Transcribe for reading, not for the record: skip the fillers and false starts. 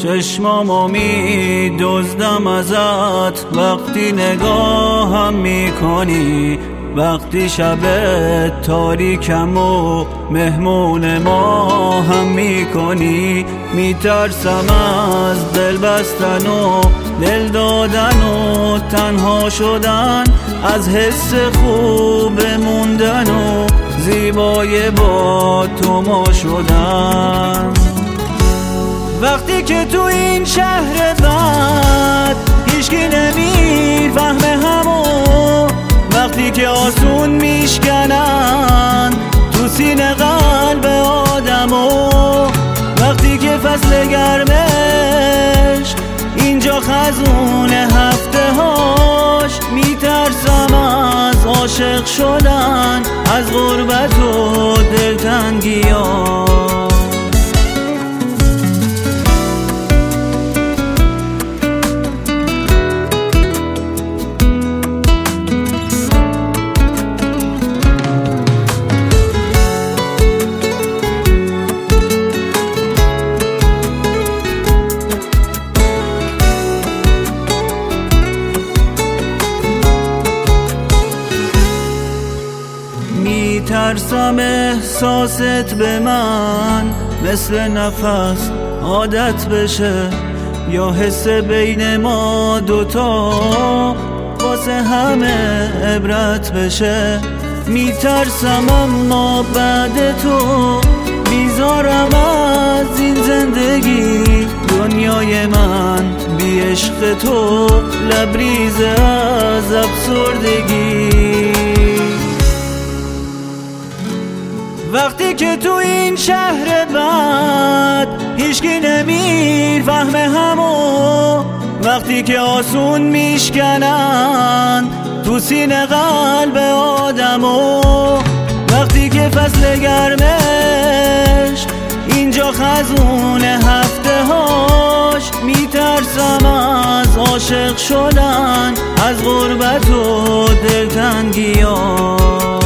چشمامو می‌دزدم ازت وقتی نگاهم میکنی، وقتی شب تاریکم و مهمون ما هم میکنی. میترسم از دل بستن و دل دادن و تنها شدن، از حس خوب موندن و زیبای با تو ما شدن. وقتی که تو این شهر بد هیچکی نمیفهمه همو، وقتی که آسون میشکنن تو سینه قلب آدمو، وقتی که فصل گرمش اینجا خزون هفته هاش، میترسم از عاشق شدن، از غربت و دلتنگی‌ها. میترسم احساست به من مثل نفس عادت بشه، یا حس بین ما دوتا واسه همه عبرت بشه. میترسم اما بعد تو بیزارم از این زندگی، دنیای من بی عشق تو لبریز از افسردگی. وقتی که تو این شهر بد هیچکی نمیفهمه همو، وقتی که آسون میشکنن تو سینه قلب آدمو، وقتی که فصل گرمش اینجا خزون هفته هاش، میترسم از عاشق شدن، از غربت و دلتنگی‌ها.